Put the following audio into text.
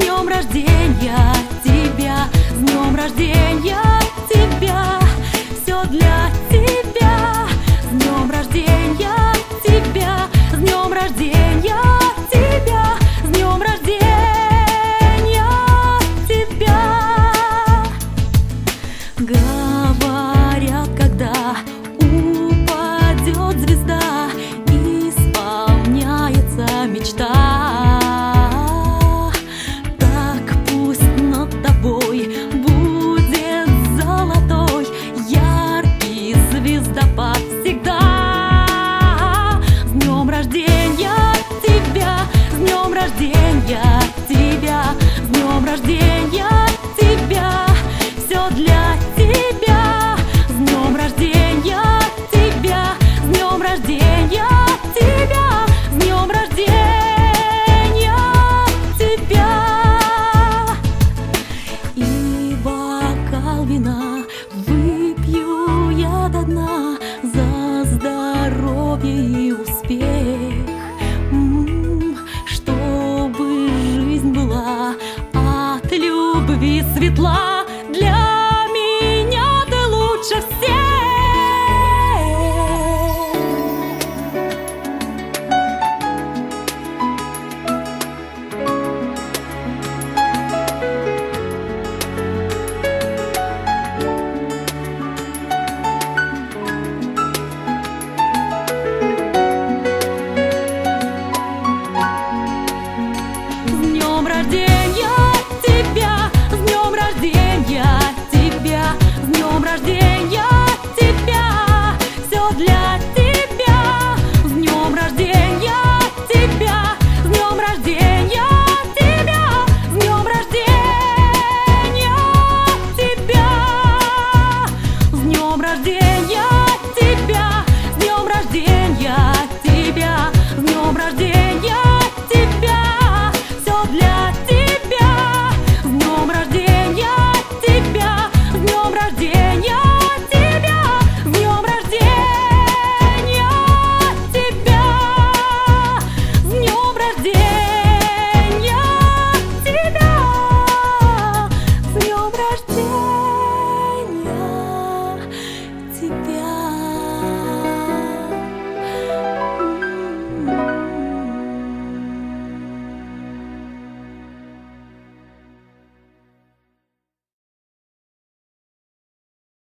днем рождения тебя, с днем рождения тебя, все для тебя. С днем рождения тебя, с днем рождения тебя, с днем рождения тебя. Говорят, когда упадет звезда, исполняется мечта. Так пусть над тобой будет золотой, яркий звездопад всегда. С днем рождения тебя, с днем рождения тебя, с днем рождения тебя, все для